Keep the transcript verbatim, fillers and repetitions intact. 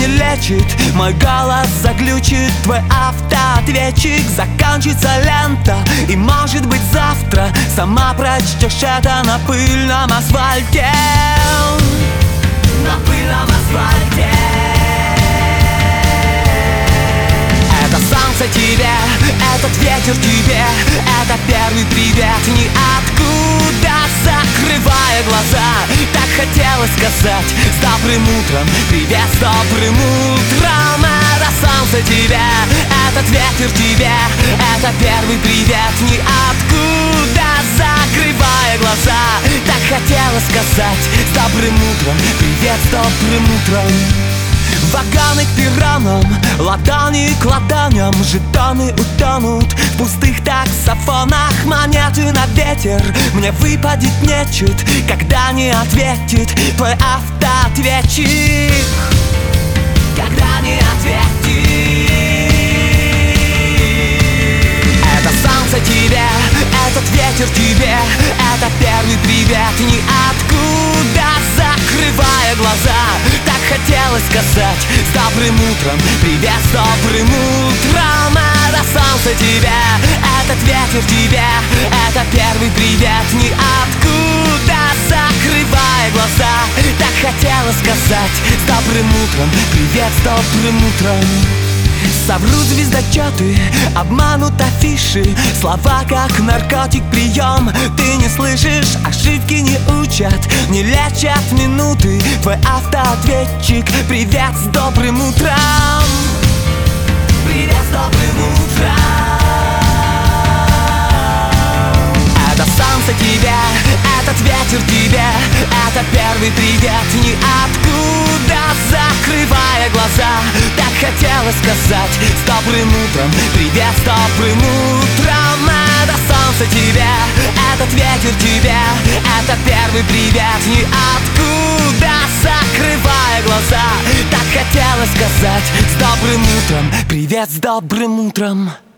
лечит, мой голос заглючит, твой автоответчик. Заканчивается лента, и может быть завтра сама прочтешь это на пыльном асфальте. На пыльном асфальте. Это солнце тебе, этот ветер тебе, это первый привет ниоткуда. Закрывая глаза, так хотелось сказать: с добрым утром, привет, с добрым утром. Это солнце тебе, этот ветер тебе, это первый привет ниоткуда. Закрывая глаза, так хотелось сказать: с добрым утром, привет, с добрым утром. Вагоны к пиранам, ладони к ладоням, жетоны утонут в пустых таксофонах. Монеты на ветер, мне выпадет нечет, когда не ответит твой автоответчик. Когда не ответит. Это солнце тебе, этот ветер тебе, это первый привет ниоткуда. Закрывая глаза, так хотелось сказать: с добрым утром, привет, с добрым утром. Это солнце тебе, этот ветер тебе, это первый привет ниоткуда. Закрывая глаза, так хотелось сказать: с добрым утром, привет, с добрым утром. Соврут звездочеты, обманут афиши, слова как наркотик прием. Ты не слышишь, ошибки не учат, не лечат минуты. Твой автоответчик: привет, с добрым утром. Привет, с добрым утром. Это солнце тебе, этот ветер тебе, это первый привет ниоткуда. Закрывая глаза, так хотелось сказать: с добрым утром, привет, с добрым утром. Это солнце тебе, этот ветер тебе, это первый привет ниоткуда. Закрывая глаза, так хотелось сказать: с добрым утром, привет, с добрым утром.